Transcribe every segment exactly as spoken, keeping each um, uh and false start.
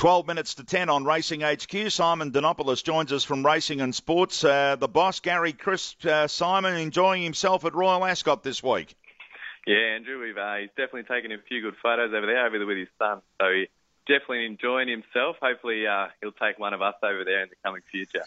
twelve minutes to ten on Racing H Q. Simon Dinopoulos joins us from Racing and Sports. Uh, the boss, Gary Crisp. Uh, Simon, enjoying himself at Royal Ascot this week. Yeah, Andrew, we've, uh, he's definitely taken a few good photos over there, over there with his son. So he's definitely enjoying himself. Hopefully uh, he'll take one of us over there in the coming future.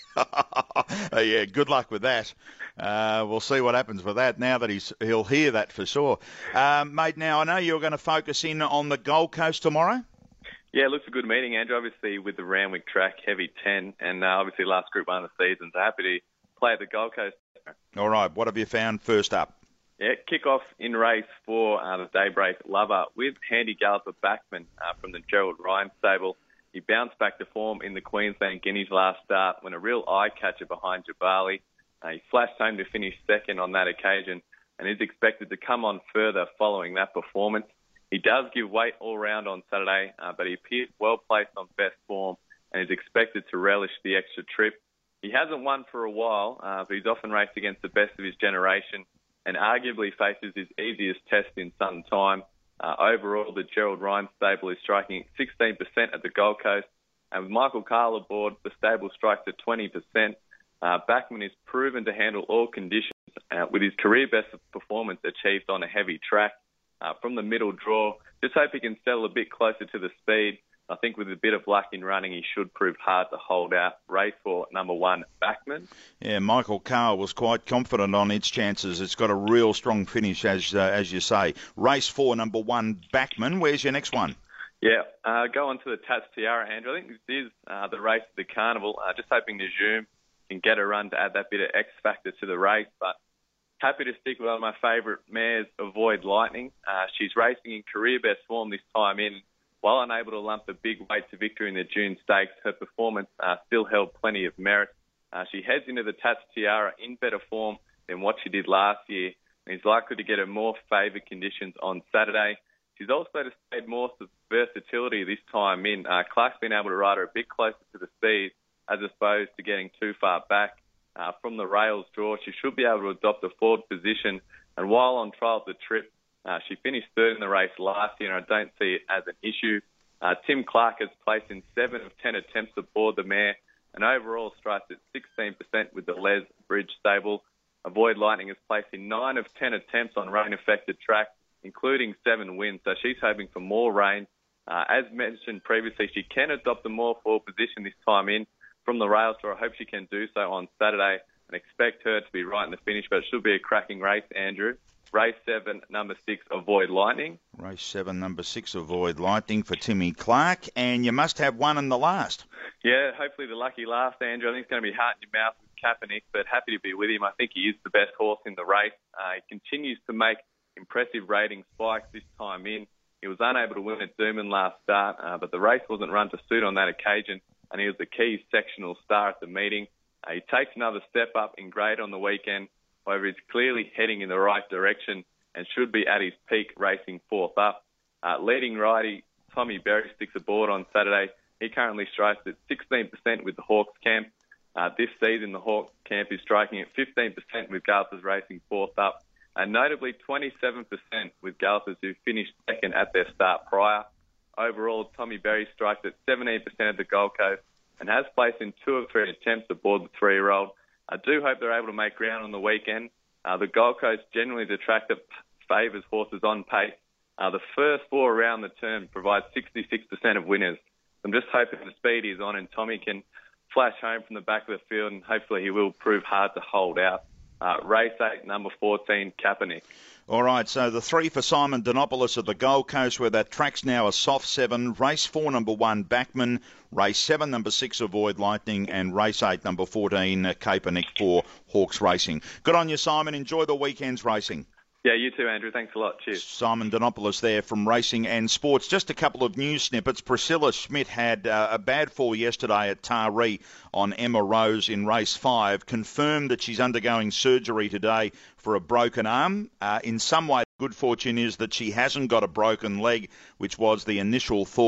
Yeah, good luck with that. Uh, we'll see what happens with that now that he's he'll hear that for sure. Um, mate, now I know you're going to focus in on the Gold Coast tomorrow. Yeah, it looks a good meeting, Andrew. Obviously with the Randwick track, heavy ten, and uh, obviously last Group one of the season. So happy to play at the Gold Coast. All right, what have you found first up? Yeah, kick off in race four, uh, the Daybreak Lover, with Handy Galloper Backman uh, from the Gerald Ryan stable. He bounced back to form in the Queensland Guineas last start when a real eye-catcher behind Jabali. Uh, he flashed home to finish second on that occasion and is expected to come on further following that performance. He does give weight all round on Saturday, uh, but he appears well placed on best form and is expected to relish the extra trip. He hasn't won for a while, uh, but he's often raced against the best of his generation and arguably faces his easiest test in some time. Uh, overall, the Gerald Ryan stable is striking at sixteen percent at the Gold Coast, and with Michael Carl aboard, the stable strikes at twenty percent. Uh, Backman is proven to handle all conditions, uh, with his career best performance achieved on a heavy track. Uh, from the middle draw, just hope he can settle a bit closer to the speed. I think with a bit of luck in running, he should prove hard to hold out. Race for number one, Backman. Yeah, Michael Carl was quite confident on its chances. It's got a real strong finish, as uh, as you say. Race four, number one, Backman. Where's your next one? Yeah, uh, go on to the Tats Tiara, Andrew. I think this is uh, the race of the carnival. Uh, just hoping the Zoom can get a run to add that bit of X factor to the race. But happy to stick with one of my favourite mares, Avoid Lightning. Uh, she's racing in career best form this time in. While unable to lump the big weight to victory in the June Stakes, her performance uh, still held plenty of merit. Uh, she heads into the Tats Tiara in better form than what she did last year and is likely to get her more favoured conditions on Saturday. She's also displayed more versatility this time in. Uh, Clark's been able to ride her a bit closer to the speed as opposed to getting too far back. Uh, from the rails draw, she should be able to adopt a forward position, and while on trial at the trip, Uh, she finished third in the race last year, and I don't see it as an issue. Uh, Tim Clark has placed in seven of ten attempts aboard the mare, and overall strikes at sixteen percent with the Les Bridge stable. Avoid Lightning has placed in nine of ten attempts on rain-affected tracks, including seven wins, so she's hoping for more rain. Uh, as mentioned previously, she can adopt a more forward position this time in from the rails draw. I hope she can do so on Saturday and expect her to be right in the finish, but it should be a cracking race, Andrew. Race seven, number six, Avoid Lightning. Race seven, number six, Avoid Lightning for Timmy Clark. And you must have one in the last. Yeah, hopefully the lucky last, Andrew. I think it's going to be heart in your mouth with Kaepernick, but happy to be with him. I think he is the best horse in the race. Uh, he continues to make impressive rating spikes this time in. He was unable to win at Doomben last start, uh, but the race wasn't run to suit on that occasion, and he was the key sectional star at the meeting. Uh, he takes another step up in grade on the weekend. However, he's clearly heading in the right direction and should be at his peak racing fourth up. Uh, leading righty Tommy Berry sticks aboard on Saturday. He currently strikes at sixteen percent with the Hawks camp. Uh, this season, the Hawks camp is striking at fifteen percent with Gallopers racing fourth up, and notably twenty-seven percent with Gallopers who finished second at their start prior. Overall, Tommy Berry strikes at seventeen percent at the Gold Coast and has placed in two of three attempts aboard the three-year-old. I do hope they're able to make ground on the weekend. Uh, the Gold Coast generally is a track that favours horses on pace. Uh, the first four around the turn provide sixty-six percent of winners. I'm just hoping the speed is on and Tommy can flash home from the back of the field, and hopefully he will prove hard to hold out. Uh, race eight, number fourteen, Kaepernick. All right, so the three for Simon Dinopoulos at the Gold Coast, where that track's now a soft seven. Race four, number one, Backman. Race seven, number six, Avoid Lightning. And race eight, number fourteen, Kaepernick for Hawks Racing. Good on you, Simon. Enjoy the weekend's racing. Yeah, you too, Andrew. Thanks a lot. Cheers. Simon Dinopoulos there from Racing and Sports. Just a couple of news snippets. Priscilla Schmidt had uh, a bad fall yesterday at Taree on Emma Rose in race five. Confirmed that she's undergoing surgery today for a broken arm. Uh, in some way, good fortune is that she hasn't got a broken leg, which was the initial thought. They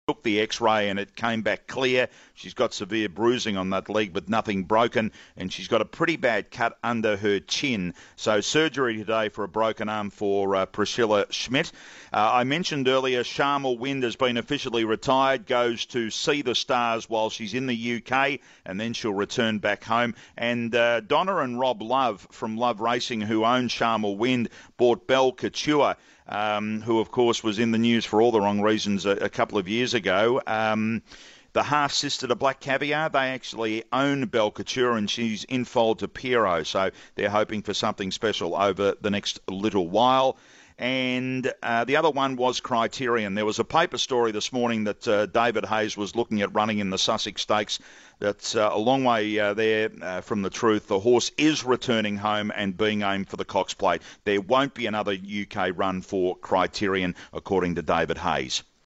took the x-ray and it came back clear. She's got severe bruising on that leg but nothing broken, and she's got a pretty bad cut under her chin. So surgery today for a broken arm for uh, Priscilla Schmidt. Uh, I mentioned earlier Sharmel Wind has been officially retired, goes to see the stars while she's in the U K, and then she'll return back home. And uh, Donna and Rob Love from Love Racing, who own Sharmel Wind, bought Belle Couture, Um, who, of course, was in the news for all the wrong reasons a, a couple of years ago. Um, the half-sister to Black Caviar, they actually own Belle Couture, and she's in foal to Piero, so they're hoping for something special over the next little while. And uh, the other one was Criterion. There was a paper story this morning that uh, David Hayes was looking at running in the Sussex Stakes. That's uh, a long way uh, there uh, from the truth. The horse is returning home and being aimed for the Cox Plate. There won't be another U K run for Criterion, according to David Hayes.